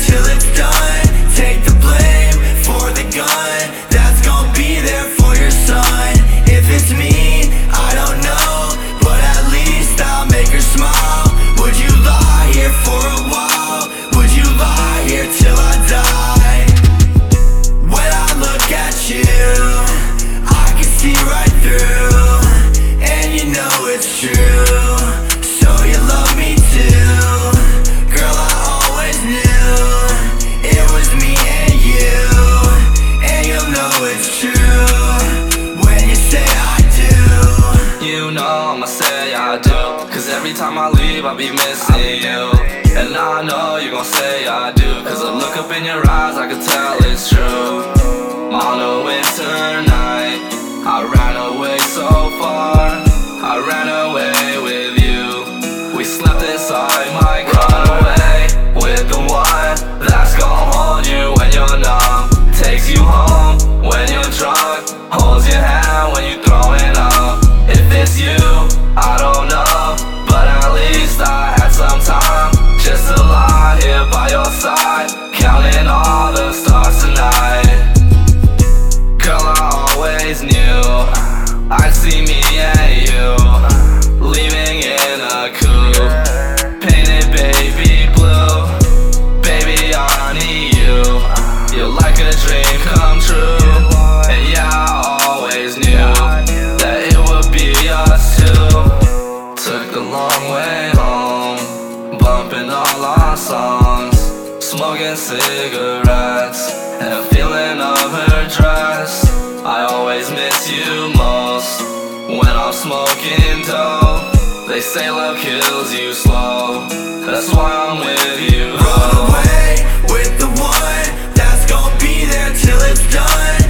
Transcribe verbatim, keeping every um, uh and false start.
till it's done. Take the blame for the gun that's gonna be there for your son. If it's me, I don't know, but at least I'll make her smile. Would you lie here for a while? Would you lie here till I die? When I look at you, I can see right through, and you know it's true. So you love me too, girl, I always knew it was me and you, and you'll know it's true when you say I do. You know I'ma say I do, cause every time I leave I'll be missing you. And I know you gon' say I do, cause I look up in your eyes, I can tell it's true. On a winter night, I ran away so far, I ran away with you. We slept inside my car, away with the one that's gon' hold you when you're numb, takes you home when you're drunk, holds your hand when you're throwing up. If it's you, I don't know, but at least I had some time just to lie here by your side, counting all the stars tonight. Girl, I always knew I'd see me and you leaving in a coupe, painted baby blue. Baby, I need you, you're like a dream come true. And yeah, I always knew that it would be us two. Took the long way home, bumping all our songs, smoking cigarettes and feeling of her dress. I always miss you most when I'm smoking dope. They say love kills you slow, that's why I'm with you. Run away with the one that's gonna be there till it's done.